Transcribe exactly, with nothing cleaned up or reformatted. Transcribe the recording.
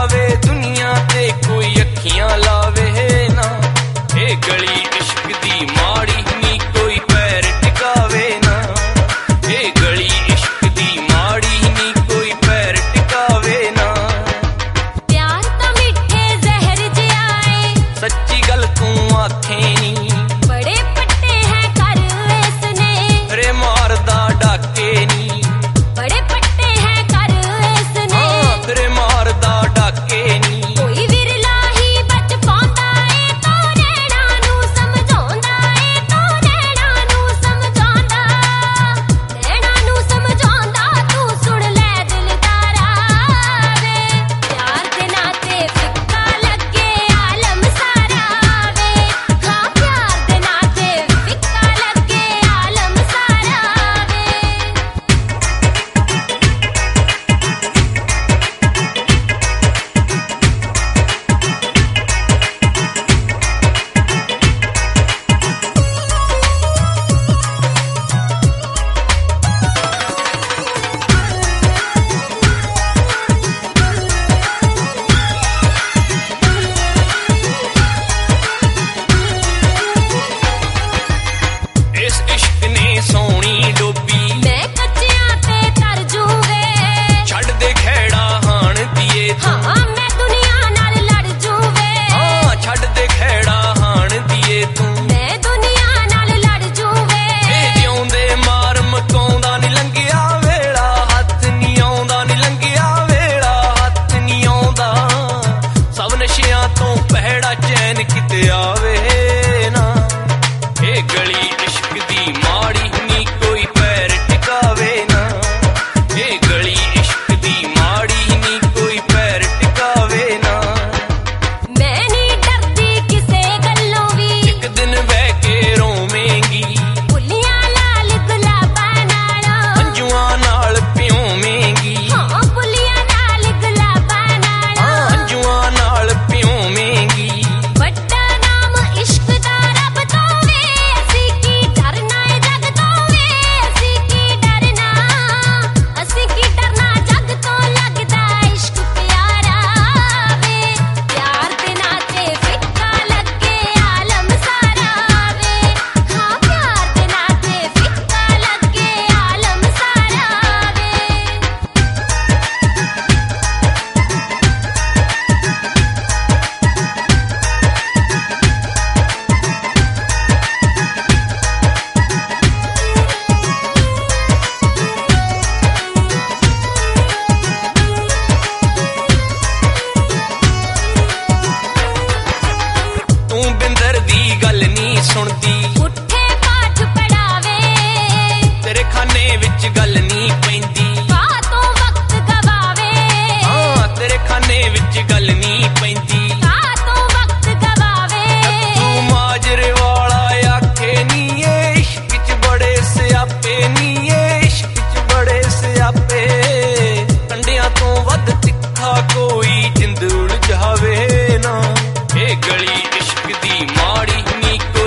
जावे दुनिया ते कोई अखियां लावे ना। ए गली इश्क दी माड़ी नी कोई पैर टिकावे ना। ए गली इश्क दी माड़ी नी कोई पैर टिकावे ना। प्यार तां मिठे जहर जियाए सच्ची गल तू आखे नी बड़े पट्टे हैं कर इसने रे मारदा डाके नी बड़े पट्टे हैं कर इसने रे मारदा डाके नी। कोई विरला ही बच पांदा ए तो नैना नू समझाउंदा ए तो नैना नू समझाउंदा नैना नू समझाउंदा तू सुन ले दिल तारा वे प्यार दे नाते फिक्का लगे आलम सारा वे हाँ प्यार दे नाते फिक्का लगे आलम सारा वे। इस इश्क ने सोनी डोबी मैं कच्चियां ते तर जूवे छड़ दे खेड़ा हाण दिए तू। हाँ मैं दुनिया नाल लड़ जूवे हाँ छड़ दे खेड़ा हाण दिए तू। मैं दुनिया नाल लड़ जूवे ए जिਉਂਦੇ ਮਾਰ ਮਕਾਉਂਦਾ ਨੀ ਲੰਘਿਆ ਵੇਲਾ ਹੱਥ ਨੀ ਆਉਂਦਾ ਨੀ ਲੰਘਿਆ ਵੇਲਾ ਹੱਥ ਨੀ ਆਉਂਦਾ ਸਭ ਨਸ਼ਿਆਂ ਤੋਂ ਪਹਿੜਾ ਚੈਨ ਕਿਤੇ ਆਵੇ ਨਾ। ਇਹ ਗਲੀ ਇਸ਼ਕ ਦੀ ਮਾੜੀ ਨੀ ਕੋਈ ਪੈਰ ਟਿਕਾਵੇ ਨਾ। ਇਹ ਗਲੀ ਇਸ਼ਕ ਦੀ ਮਾੜੀ ਨੀ ਕੋਈ ਪੈਰ ਟਿਕਾਵੇ ਨਾ। मैं नी डरदी किसे गल्लों भी ਇੱਕ ਦਿਨ ਬਹਿ ਕੇ ਰੋਵੇਂਗੀ फुल्लियां लाल गुलाबां नालों ਅੰਜੂਆਂ ਨਾਲ ਪਿਓਵੇਂਗੀ। हाँ फुल्लियां लाल गुलाबां नालों ਅੰਜੂਆਂ ਨਾਲ ਪਿਓਵੇਂਗੀ। ਵੱਡਾ ਨਾਮ ਇਸ਼ਕ ਦਾ ਰੱਬ ਤੋਂ ਵੇ ਅਸੀਂ ਕੀ ਡਰਨਾ ਏ ਜੱਗ ਤੋਂ ਵੇ ਅਸੀਂ ਕੀ ਡਰਨਾ ਅਸੀਂ ਕੀ ਡਰਨਾ ਜੱਗ ਤੋਂ ਲੱਗਦਾ ਇਸ਼ਕ ਪਿਆਰਾ ਵੇ ਪਿਆਰ ਦੇ ਨਾਤੇ ਫਿੱਕਾ ਲੱਗੇ ਆਲਮ ਸਾਰਾ ਵੇ ਹਾਂ ਪਿਆਰ ਦੇ ਨਾਤੇ ਫਿੱਕਾ ਲੱਗੇ ਆਲਮ ਸਾਰਾ ਵੇ। ਤੂੰ ਬਿੰਦਰ ਦੀ ਗੱਲ ਨਹੀਂ ਸੁਣਦੀ ਉੱਠੇ ਪਾਠ ਪੜਾਵੇ ਤੇਰੇ ਖਾਨੇ ਵਿੱਚ ਗੱਲ ਨਹੀਂ ਪੈਂਦੀ। ਕਾਤੋਂ ਵਕਤ ਗਵਾਵੇ ਹਾਂ ਤੇਰੇ ਖਾਨੇ ਵਿੱਚ ਗੱਲ ਨਹੀਂ ਪੈਂਦੀ। ਕਾਤੋਂ ਵਕਤ ਗਵਾਵੇ ਤੂੰ ਮਾਜਰੇ ਵਾਲਾ ਆਖੇ ਨੀ ਇਹ ਇਸ਼ਕ ਚ ਬੜੇ ਸਿਆਪੇ ਨੀ ਇਹ ਇਸ਼ਕ ਚ ਬੜੇ ਸਿਆਪੇ ਕੰਡਿਆਂ ਤੋਂ ਵੱਧ ਤਿੱਖਾ ਕੋਈ ਜਿੰਦ ਉਲਝਾਵੇ ਨਾ। ਇਹ ਗਲੀ ਇਸ਼ਕ ਦੀ ਮਾੜੀ ਨੀ ਕੋਈ